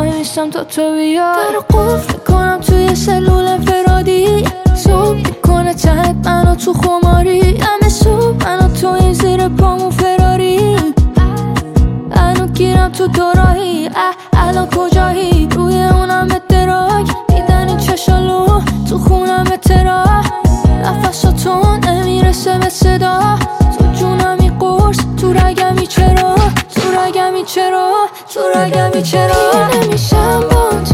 وای میستم تا تو بیا. در قفل کنم توی سلول انفرادی، صبح میکنه تهت منو تو خماری. همه صبح منو تو این زیر پامون فراری. الان گیرم تو دوراهی، الان کجایی؟ روی اونم دراگ میدن این چشالو تو خونم ترا. نفساتون نمیرسه به صدا، تو جونمی قرص تو رگمی چرا، تو رگمی چرا، تو رگمی چرا. پیر نمیشم بات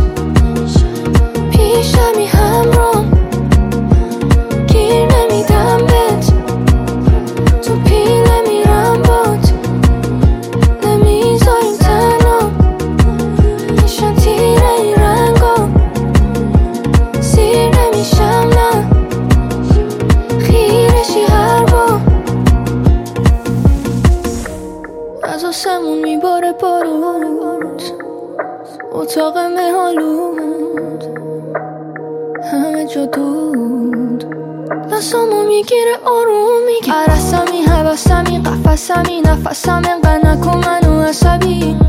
پیشمی همرام، گیر نمیدم بهت تو پیله میرم بات. نمیذاریم تنها نشان تیره این رنگا، سیر نمیشم نه خیرشی هر با. از آسمون میباره بارود، اتاق مهالود همه جا دود. دستامو میگیره آروم میگه عرصمی، حوثمی، قفصمی، نفسم انقدر نکن منو عصبی.